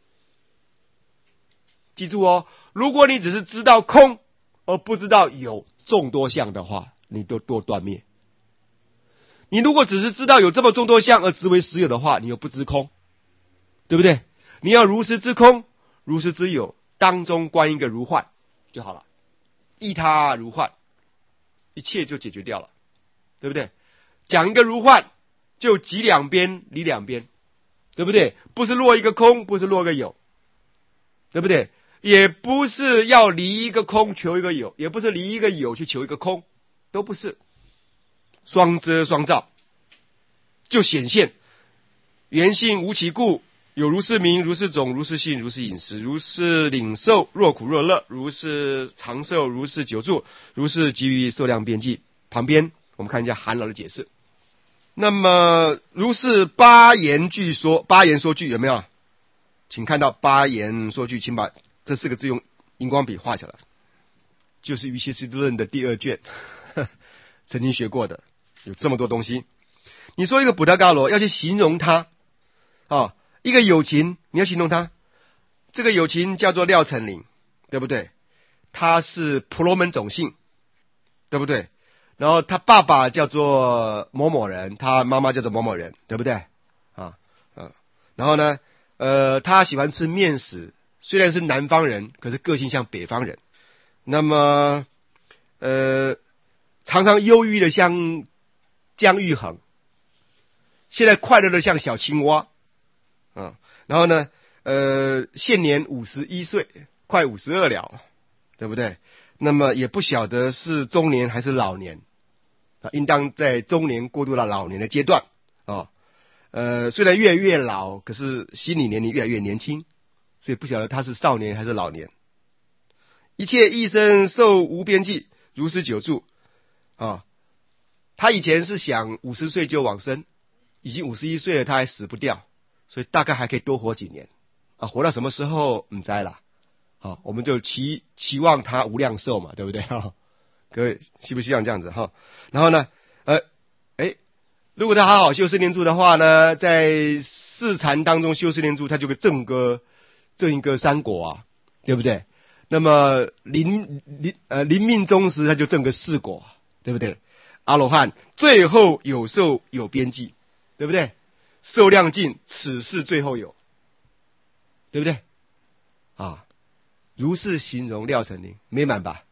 记住哦，如果你只是知道空而不知道有众多相的话，你就多断灭。你如果只是知道有这么众多相而执为实有的话，你又不知空，对不对？你要如实知空，如实知有，当中观一个如幻就好了，依他如幻，一切就解决掉了，对不对？讲一个如幻，就即两边离两边，对不对？不是落一个空，不是落个有，对不对？也不是要离一个空求一个有，也不是离一个有去求一个空，都不是，双遮双照，就显现原性无其故，有如是名，如是种，如是性，如是饮食，如是领受，若苦若乐，如是长寿，如是久住，如是给予受量边际。旁边我们看一下韩老的解释。那么如是八言句说，八言说句有没有？请看到八言说句，请把这四个字用荧光笔画起来，就是瑜伽师地论的第二卷，曾经学过的，有这么多东西。你说一个补特伽罗要去形容它啊，一个有情你要形容它，这个有情叫做廖成林，对不对？他是婆罗门种姓，对不对？然后他爸爸叫做某某人，他妈妈叫做某某人，对不对？啊啊，然后呢，呃，他喜欢吃面食，虽然是南方人，可是个性像北方人。那么，呃，常常忧郁的像姜育恒，现在快乐的像小青蛙，啊，然后呢，呃，现年五十一岁，快五十二了，对不对？那么也不晓得是中年还是老年，啊，应当在中年过渡到老年的阶段啊。呃，虽然越来越老，可是心理年龄越来越年轻，所以不晓得他是少年还是老年。一切一生受无边际，如是久住啊。他以前是想五十岁就往生，已经五十一岁了，他还死不掉，所以大概还可以多活几年啊。活到什么时候唔知啦。好，我们就期期望他无量寿嘛，对不对？哈，各位希不希望这样子哈？然后呢，呃，哎，如果他好好修四念住的话呢，在四禅当中修四念住，他就会正个正一个三果啊，对不对？那么临临呃临命终时，他就正个四果，对不对？阿罗汉最后有寿有边际，对不对？寿量尽，此事最后有，对不对？啊。如是形容廖成林，美满吧？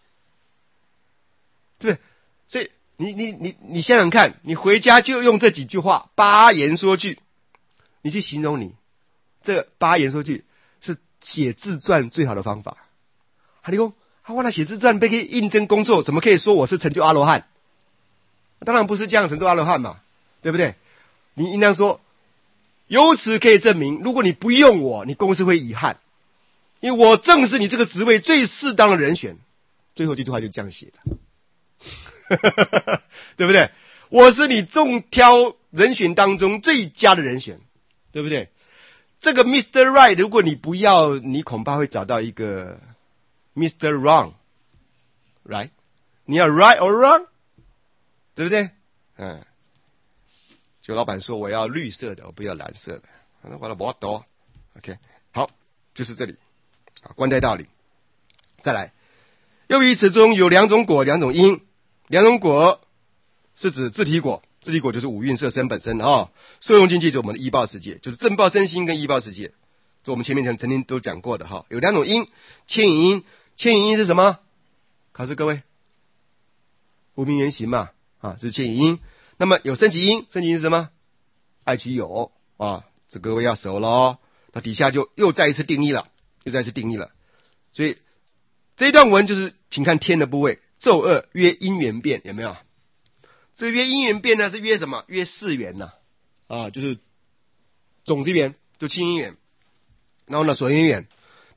对不对？所以你你你你想想看，你回家就用这几句话八言说句，你去形容你这八言说句是写自传最好的方法。哈利公，他忘了写自传被可以应征工作，怎么可以说我是成就阿罗汉？当然不是这样成就阿罗汉嘛，对不对？你应当说，由此可以证明，如果你不用我，你公司会遗憾。因为我正是你这个职位最适当的人选，最后这句话就这样写的，对不对？我是你众挑人选当中最佳的人选，对不对？这个 Mister Right 如果你不要，你恐怕会找到一个 Mister Wrong，right？ 你要 right or wrong， 对不对？嗯，就老板说我要绿色的，我不要蓝色的，反正我的不多 ，OK， 好，就是这里。观待道理，再来，又于此中有两种果，两种因。两种果是指自体果，自体果就是五蕴色身本身啊、哦。受用境界就是我们的依报世界，就是正报身心跟依报世界，这我们前面曾曾经都讲过的哈、哦。有两种因，牵引因，牵引因是什么？考试各位，无明原形嘛啊，这是牵引因。那么有升起因，升起因是什么？爱其有啊，这各位要熟了哦。那底下就又再一次定义了。又再次定义了，所以这一段文就是请看天的部位，昼二约因缘变，有没有？这约因缘变呢是约什么？约四缘呐，啊，就是种子缘，就亲因缘，然后呢所缘缘，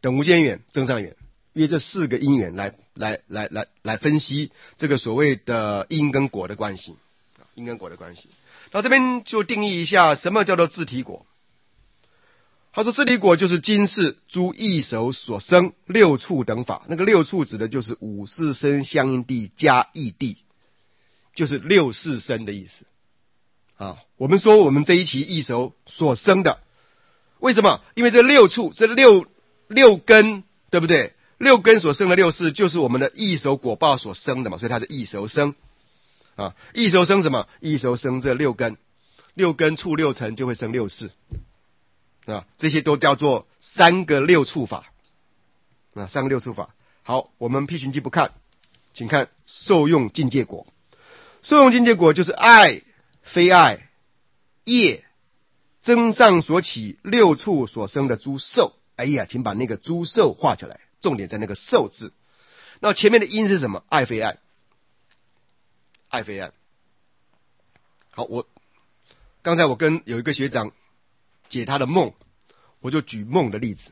等无间缘、增上缘，约这四个因缘来来来来来分析这个所谓的因跟果的关系，因跟果的关系。到这边就定义一下什么叫做自体果。他说自体果就是今世诸异熟所生六处等法，那个六处指的就是五四生相应地加异地，就是六四生的意思啊。我们说我们这一期异熟所生的，为什么？因为这六处这六六根，对不对？六根所生的六事就是我们的异熟果报所生的嘛，所以它是异熟生啊。异熟生什么？异熟生这六根，六根处六尘就会生六事啊，这些都叫做三个六处法啊，三个六处法。好，我们辟寻记不看，请看受用境界果。受用境界果就是爱、非爱、业、增上所起六处所生的诸受。哎呀，请把那个诸受画起来，重点在那个受字。那前面的因是什么？爱非爱，爱非爱。好，我刚才我跟有一个学长解他的梦，我就举梦的例子。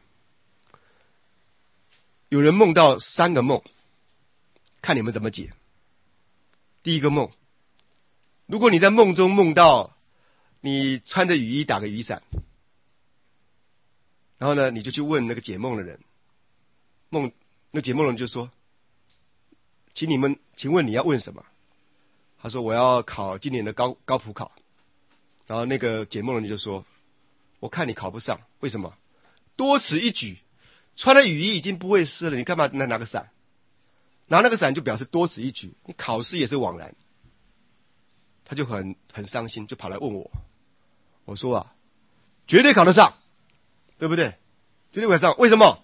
有人梦到三个梦，看你们怎么解。第一个梦，如果你在梦中梦到你穿着雨衣打个雨伞，然后呢你就去问那个解梦的人，梦那解梦人就说，请你们请问你要问什么？他说我要考今年的高高普考。然后那个解梦人就说，我看你考不上，为什么？多此一举，穿了雨衣已经不会湿了，你干嘛拿拿个伞？拿那个伞就表示多此一举，你考试也是枉然。他就很很伤心，就跑来问我。我说啊，绝对考得上，对不对？绝对考得上，为什么？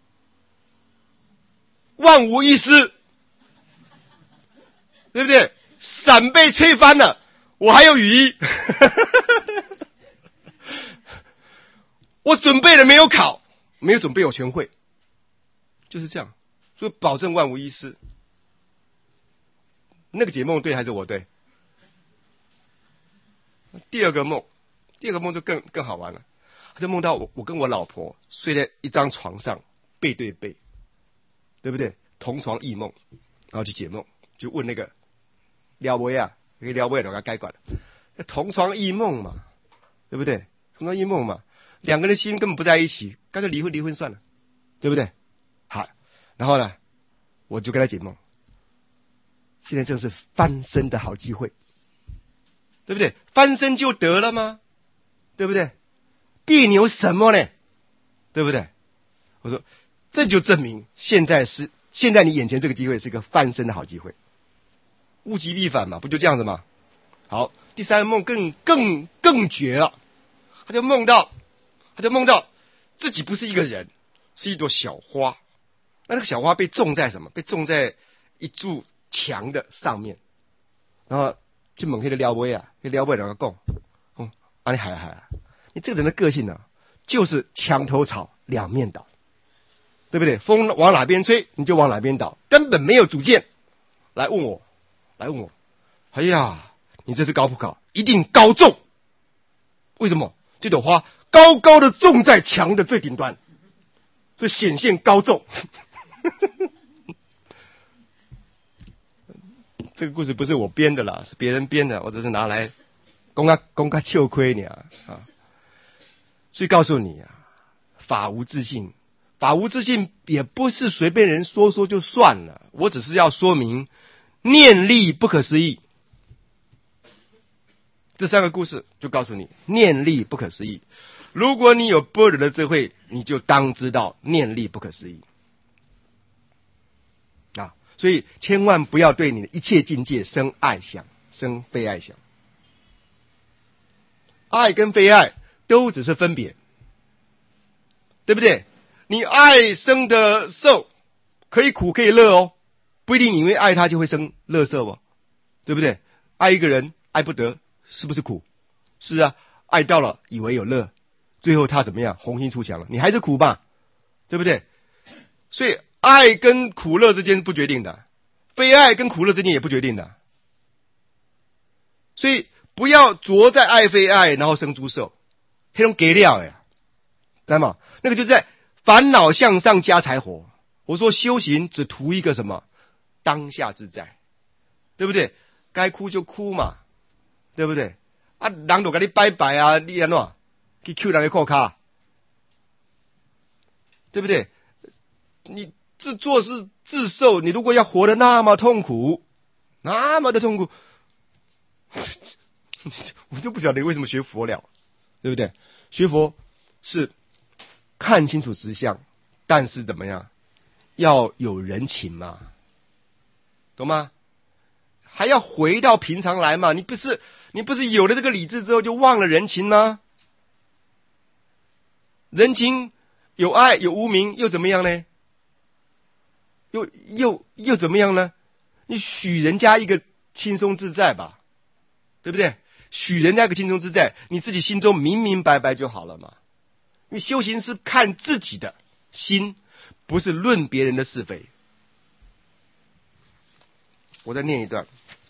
万无一失，对不对？伞被吹翻了，我还有雨衣。我准备了没有考，没有准备我全会，就是这样，所以保证万无一失。那个解梦对还是我对？第二个梦，第二个梦就更更好玩了，他就梦到我我跟我老婆睡在一张床上，背对背，对不对？同床异梦，然后去解梦，就问那个廖威啊，那个廖威给他该管了，同床异梦嘛，对不对？同床异梦嘛。两个人心根本不在一起，干脆离婚离婚算了，对不对？好，然后呢，我就跟他解梦，现在正是翻身的好机会，对不对？翻身就得了吗？对不对？别扭什么呢？对不对？我说这就证明现在是现在你眼前这个机会是一个翻身的好机会，物极必反嘛，不就这样子吗？好，第三个梦更更更绝了，他就梦到。他就梦到自己不是一个人，是一朵小花。那那个小花被种在什么？被种在一柱墙的上面。然后去猛黑的撩妹啊，撩妹两个供，嗯，啊你海海，你这个人的个性呢、啊，就是墙头草两面倒，对不对？风往哪边吹，你就往哪边倒，根本没有主见。来问我，来问我，哎呀，你这次高普考一定高中，为什么？这朵花高高的种在墙的最顶端，所以显现高重。这个故事不是我编的啦，是别人编的，我只是拿来公开公开糗亏你啊啊！所以告诉你啊，法无自信，法无自信也不是随便人说说就算了，我只是要说明念力不可思议。这三个故事就告诉你，念力不可思议。如果你有般若的智慧，你就当知道念力不可思议啊！所以千万不要对你的一切境界生爱想，生非爱想。爱跟非爱都只是分别，对不对？你爱生的受可以苦可以乐哦，不一定你因为爱他就会生乐受哦，对不对？爱一个人爱不得，是不是苦？是啊，爱到了以为有乐，最后他怎么样？红心出墙了，你还是苦吧，对不对？所以爱跟苦乐之间是不决定的，非爱跟苦乐之间也不决定的。所以不要着在爱非爱，然后生诸受，那种给料呀，知道吗？那个就在烦恼向上加柴火。我说修行只图一个什么？当下自在，对不对？该哭就哭嘛，对不对？啊，人就跟你拜拜啊，你安怎去扣人的裤卡，对不对？你自做是自受，你如果要活得那么痛苦，那么的痛苦，我就不晓得你为什么学佛了，对不对？学佛是看清楚实相，但是怎么样，要有人情嘛，懂吗？还要回到平常来嘛，你不是你不是有了这个理智之后就忘了人情吗？人情有爱有无明又怎么样呢？又又又怎么样呢？你许人家一个轻松自在吧，对不对？许人家一个轻松自在，你自己心中明明白白就好了嘛。因为修行是看自己的心，不是论别人的是非。我再念一段，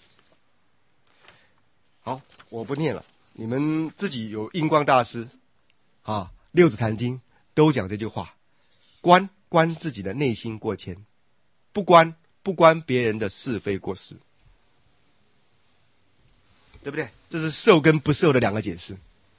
好，我不念了，你们自己有印光大师啊，六祖坛经都讲这句话：观观自己的内心过谦，不关不关别人的是非过失，对不对？这是受跟不受的两个解释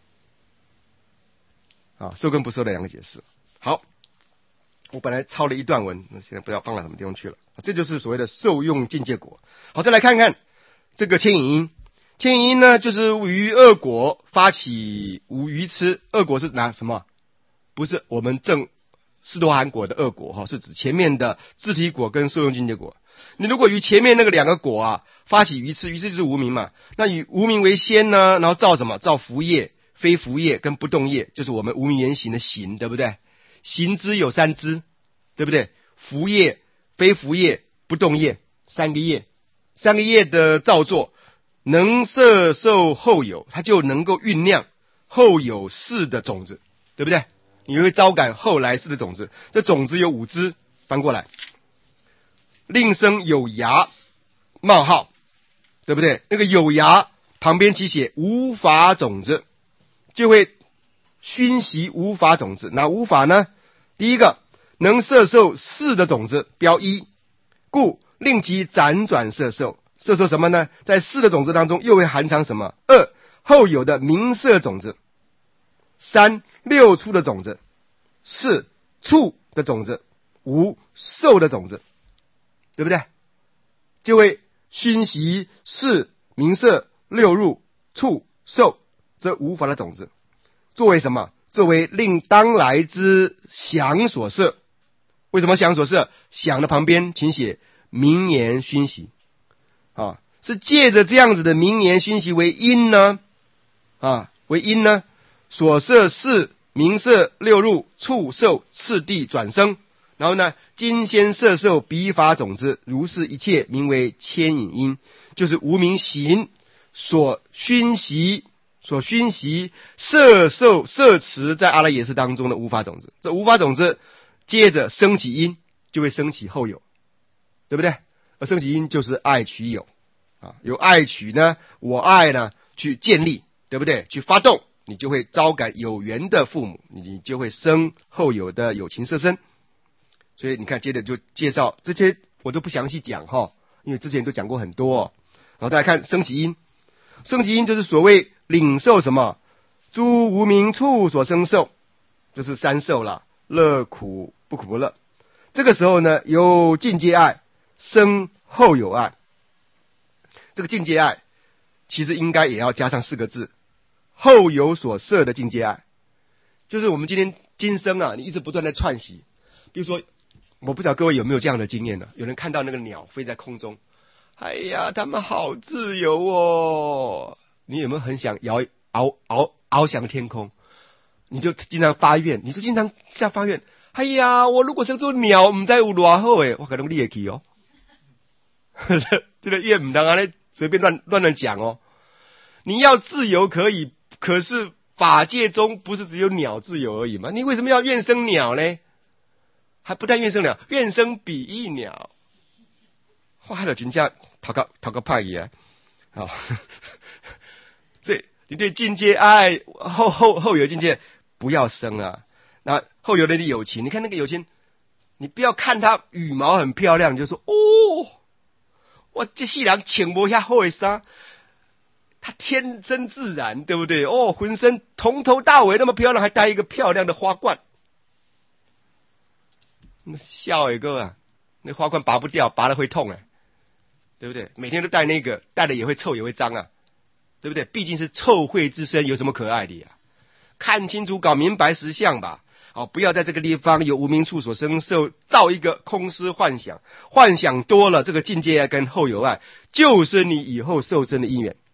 啊，受跟不受的两个解释。好，我本来抄了一段文，那现在不知道放到什么地方去了。这就是所谓的受用境界果。好，再来看看这个牵引因。牵引因呢，就是于恶果发起无愚痴。恶果是拿什么？不是我们正斯陀含果的恶果哈，是指前面的自体果跟受用境界果。你如果于前面那个两个果啊发起愚痴，愚痴就是无明嘛。那以无明为先呢，然后造什么？造福业、非福业跟不动业，就是我们无明言行的行，对不对？行之有三支，对不对？福业、非福业、不动业，三个业，三个业的造作，能摄受后有，它就能够酝酿后有事的种子，对不对？你会招感后来世的种子。这种子有五支，翻过来，令生有涯冒号，对不对？那个有涯旁边其写无法种子，就会熏习无法种子。那无法呢？第一个能摄受事的种子，标一，故令其辗转摄受。摄受什么呢？在事的种子当中又会含藏什么？二后有的名色种子，三六触的种子，四触的种子，五受的种子，对不对？就会熏习事、名色、六入、触、受这五法的种子，作为什么？作为令当来之想所摄。为什么想所摄？想的旁边请写名言熏习啊，是借着这样子的名言熏习为因呢啊，为因呢，所摄事、名色、六入、触、受次第转生，然后呢，今先摄受彼法种子，如是一切名为牵引因，就是无明行所熏习、所熏习摄受、摄持在阿赖耶识当中的无法种子。这无法种子接着升起因，就会升起后有，对不对？而升起因就是爱取有啊，有爱取呢，我爱呢去建立，对不对？去发动，你就会招感有缘的父母，你就会生后有的有情色身。所以你看，接着就介绍这些，我都不详细讲哈，因为之前都讲过很多哦。然后再来看升起因，升起因就是所谓领受什么？诸无明处所生受，就是三受了，乐苦不苦不乐。这个时候呢，有境界爱生后有爱。这个境界爱其实应该也要加上四个字，后有所摄的境界爱，就是我们今天今生啊，你一直不断的串习。比如说，我不知道各位有没有这样的经验呢？有人看到那个鸟飞在空中，哎呀，他们好自由哦！你有没有很想摇翱翱翱翔天空？你就经常发愿，你就经常这样发愿。哎呀，我如果生做鸟，唔知有多好诶，我可能你也去哦。这个愿唔当啊，随便乱乱乱讲哦。你要自由可以，可是法界中不是只有鸟自由而已吗？你为什么要愿生鸟呢？还不但愿生鸟，愿生比翼鸟。坏了，人家讨个讨个派也好。这你对境界爱后后后有境界不要生啊。那后有人的友情，你看那个友情，你不要看他羽毛很漂亮，你就说哦，哇，这世人穿不下好的衫，他天真自然，对不对？哦，浑身从头到尾那么漂亮，还戴一个漂亮的花冠，那笑一个啊，那花冠拔不掉，拔了会痛哎，对不对？每天都戴那个，戴了也会臭也会脏啊，对不对？毕竟是臭秽之身，有什么可爱的呀？看清楚，搞明白实相吧。好，不要在这个地方有无名处所生受，造一个空思幻想，幻想多了，这个境界爱跟后有爱，就是你以后受生的因缘，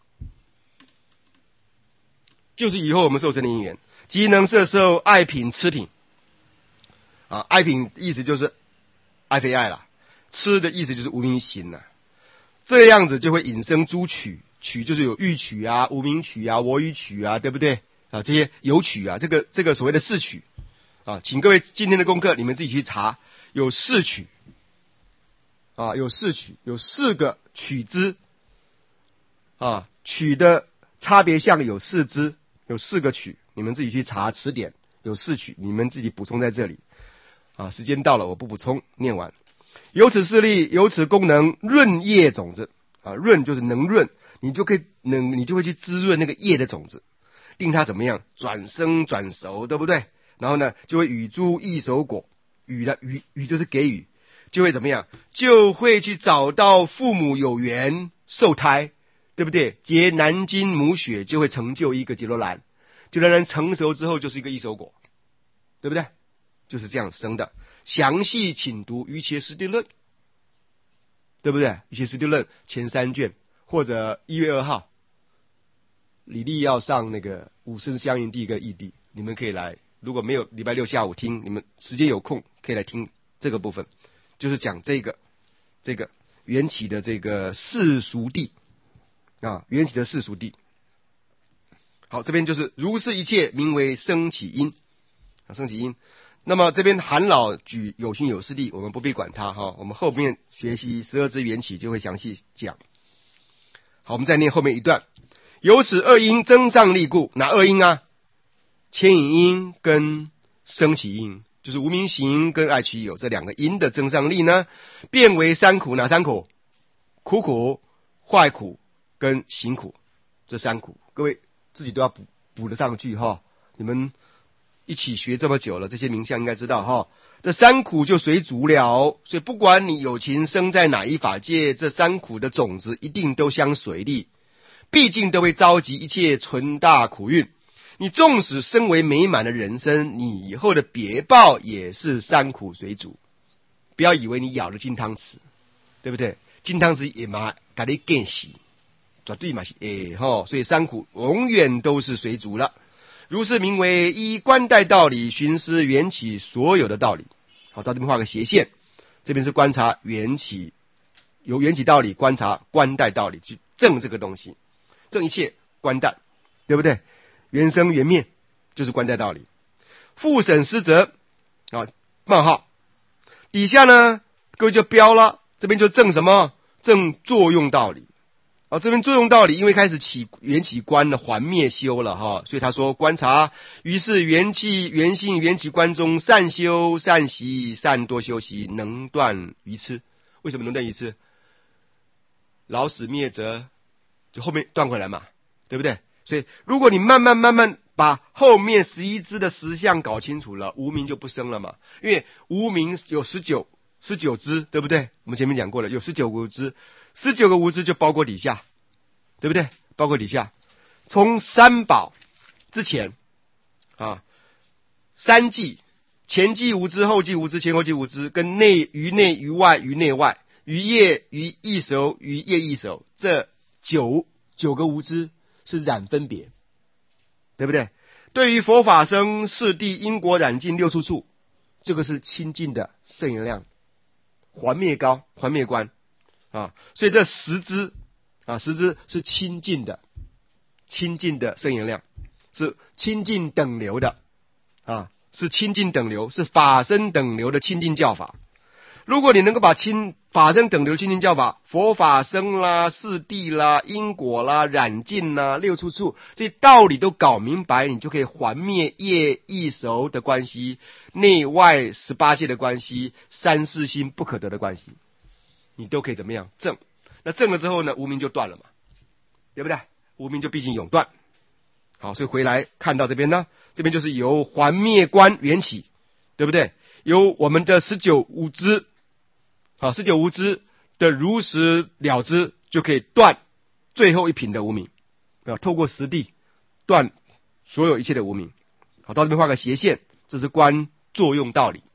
就是以后我们受生的因缘。即能摄受爱品吃品，啊，爱品意思就是爱非爱啦，吃的意思就是无名行啦，这样子就会引生诸取，取就是有欲取啊、无名取啊、我语取啊，对不对？啊，这些有取啊，这个这个所谓的四取。啊，请各位今天的功课你们自己去查，有四取啊，有四取，有四个取支啊，取的差别项有四支，有四个取，你们自己去查词典，有四取，你们自己补充在这里啊。时间到了，我不补充，念完。有此势力，有此功能，润叶种子啊，润就是能润，你就可以能，你就会去滋润那个叶的种子，令它怎么样转生转熟，对不对？然后呢，就会与诸异熟果，与的与与就是给予，就会怎么样？就会去找到父母有缘受胎，对不对？结男精母血，就会成就一个结罗兰，结罗兰成熟之后就是一个异熟果，对不对？就是这样生的。详细请读《瑜伽师地论》，对不对？《瑜伽师地论》前三卷，或者一月二号，李丽要上那个五声相应地跟义地，你们可以来。如果没有礼拜六下午听，你们时间有空可以来听这个部分，就是讲这个这个缘起的这个世俗谛啊，缘起的世俗谛。好，这边就是如是一切名为生起因啊，生起因。那么这边韩老举有心有事谛，我们不必管它哈，我们后面学习十二支缘起就会详细讲。好，我们再念后面一段。由此二因增上力故，哪二因啊？牵引因跟生起因，就是无明行跟爱取有这两个因的增上力呢，变为三苦。哪三苦？苦苦、坏苦跟行苦，这三苦，各位自己都要补补得上去哈。你们一起学这么久了，这些名相应该知道哈。这三苦就随足了，所以不管你有情生在哪一法界，这三苦的种子一定都相随力，毕竟都会召集一切纯大苦运。你纵使身为美满的人生，你以后的别报也是三苦随主。不要以为你咬了金汤匙，对不对？金汤匙也嘛给你更洗，绝对嘛是诶吼，所以三苦永远都是随主了。如是名为依观待道理寻思缘起所有的道理。好，到这边画个斜线，这边是观察缘起，由缘起道理观察观待道理，去证这个东西，证一切观待，对不对？缘生缘灭就是观待道理。复审施则啊，冒号底下呢，各位就标了，这边就证什么？证作用道理啊。这边作用道理，因为开始起缘起观了，还灭修了哈，所以他说观察，于是缘起缘性缘起观中善修善习善多修习，能断愚痴。为什么能断愚痴？老死灭则就后面断回来嘛，对不对？所以如果你慢慢慢慢把后面十一支的实相搞清楚了，无明就不生了嘛。因为无明有十九十九支，对不对？我们前面讲过了，有十九个无支，十九个无支就包括底下，对不对？包括底下，从三宝之前啊，三际前际无支，后际无支，前后际无支，跟内于内于外于内外于业于异熟于业异熟，这九九个无支是染分别，对不对？对于佛法生四谛因果染尽六处处，这个是清净的圣言量，还灭高还灭观啊，所以这十支啊，十支是清净的清净的圣言量，是清净等流的啊，是清净等流，是法身等流的清净教法。如果你能够把清法身等流清净教法，佛法生啦、四谛啦、因果啦、染尽啦、六处处，这些道理都搞明白，你就可以还灭业异熟的关系，内外十八界的关系，三世心不可得的关系，你都可以怎么样证？那证了之后呢，无明就断了嘛，对不对？无明就毕竟永断。好，所以回来看到这边呢，这边就是由还灭观缘起，对不对？由我们的十九无知。好，十九无知的如实了知，就可以断最后一品的无明啊，透过实地断所有一切的无明。好，到这边画个斜线，这是观作用道理。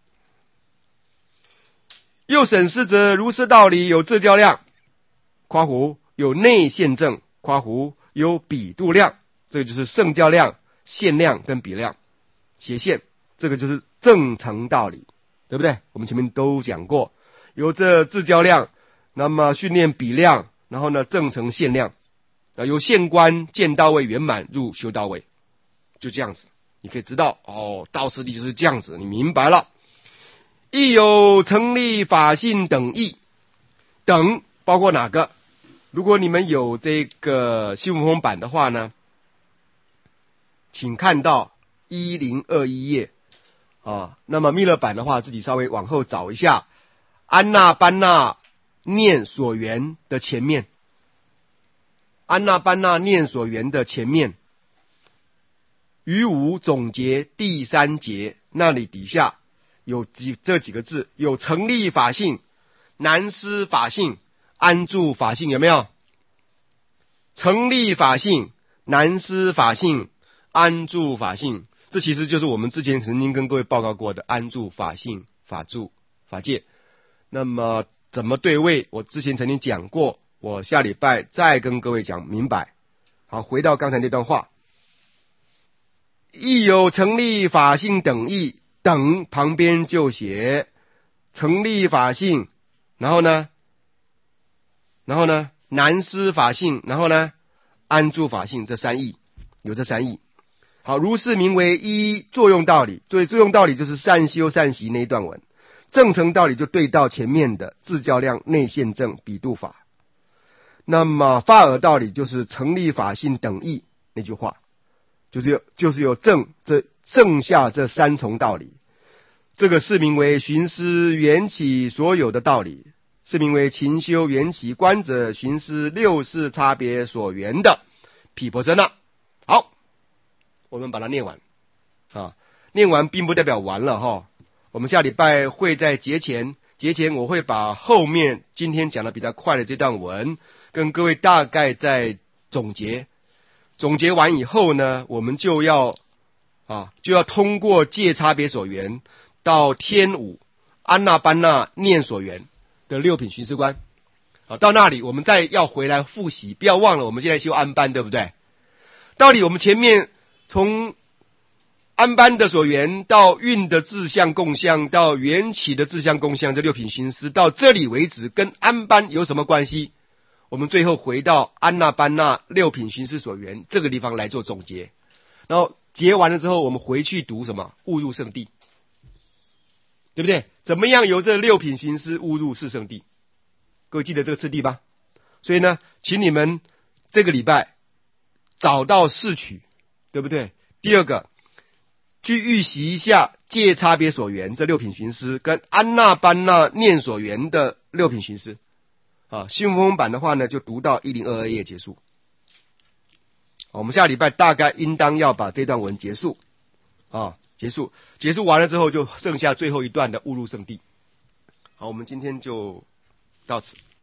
又审视则如是道理有自教量，括弧有内现证，括弧有比度量，这个就是圣教量、现量跟比量。斜线，这个就是正成道理，对不对？我们前面都讲过。由这自教量，那么训练比量，然后呢正成现量，啊，由现观见到位圆满入修到位，就这样子，你可以知道哦，道次第就是这样子，你明白了。亦有成立法性等义，等包括哪个？如果你们有这个新文风版的话呢，请看到一零二一页啊，那么密勒版的话，自己稍微往后找一下。安那班那念所缘的前面，安那班那念所缘的前面，于无总结第三节那里底下有几这几个字，有成立法性、难思法性、安住法性，有没有？成立法性、难思法性、安住法性，这其实就是我们之前曾经跟各位报告过的安住法性、法住、法界。那么怎么对位？我之前曾经讲过，我下礼拜再跟各位讲明白。好，回到刚才那段话，亦有成立法性等义，等旁边就写成立法性，然后呢，然后呢难思法性，然后呢安住法性，这三义，有这三义。好，如是名为一作用道理，所以作用道理就是善修善习那一段文。正成道理就对到前面的自教量、内现证、比度法。那么法尔道理就是成立法性等义那句话，就是有就是有正这剩下这三重道理。这个是名为寻思缘起所有的道理，是名为勤修缘起观者寻思六世差别所缘的毗婆舍那。好，我们把它念完啊，念完并不代表完了哈。我们下礼拜会在节前，节前我会把后面今天讲的比较快的这段文跟各位大概再总结。总结完以后呢，我们就要啊就要通过界差别所缘到天五安那班那念所缘的六品寻思观。啊，到那里我们再要回来复习，不要忘了我们现在修安班，对不对？到底我们前面从安班的所缘到运的自相共相到缘起的自相共相，这六品寻思到这里为止跟安班有什么关系？我们最后回到安那班那六品寻思所缘这个地方来做总结，然后结完了之后我们回去读什么悟入圣地，对不对？怎么样由这六品寻思悟入四圣地？各位记得这个次第吧？所以呢，请你们这个礼拜找到四曲，对不对？第二个去预习一下界差别所缘这六品寻思跟安那班那念所缘的六品寻思啊，新文版的话呢就读到一零二二页结束。我们下礼拜大概应当要把这段文结束啊，结束结束完了之后就剩下最后一段的悟入圣地。好，我们今天就到此。